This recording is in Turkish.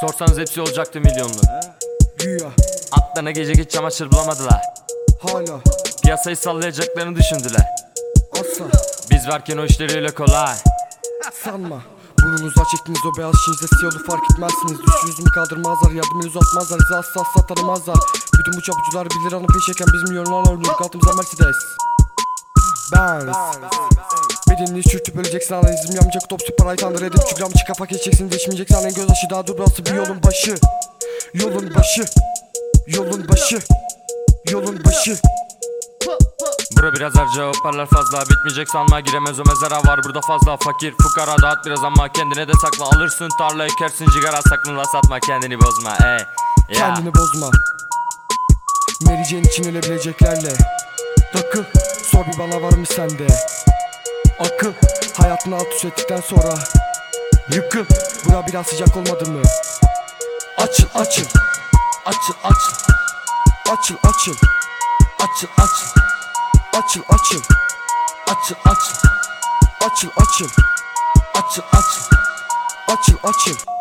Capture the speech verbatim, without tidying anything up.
Sorsanız hepsi olacaktı milyonlu. Güya Atlarına gece geç çamaşır bulamadılar. hala Piyasayı sallayacaklarını düşündüler. asla Biz varken o işleri öyle kolay. sanma. Burnunuza çektiniz o beyaz şinizde siyolu fark etmezsiniz. Düş yüzümü kaldırmazlar, yardım el uzatmazlar, bizi asla asla tanımazlar. Bütün bu çapıcılar bir liranın peşeyken biz milyonlarla oynuyoruz altımıza Mercedes Benz. Bedenini çürütüp öleceksin, analizm yapmayacak, otopsi parayı tandır edip çükramçı kafa geçeceksin, değişmeyeceksin annen göz aşı, daha dur burası bir yolun başı. Yolun başı, yolun başı, yolun başı. Bro biraz harca, hoparlar fazla, bitmeyecek sanma, giremez o mezara, var burada fazla. Fakir fukara dağıt biraz ama kendine de sakla. Alırsın tarla ekersin cigara, sakınla satma, kendini bozma ey ya. Kendini bozma. Mary Jane için ölebileceklerle takıl, sor bir bana var mı sende akıl. Hayatını alt üst ettikten sonra yıkıl. Bura biraz sıcak olmadı mı? Açıl açıl, Açıl açıl açıl açıl, açıl açıl açıl açıl, açıl açıl açıl açıl, açıl açıl açıl açıl.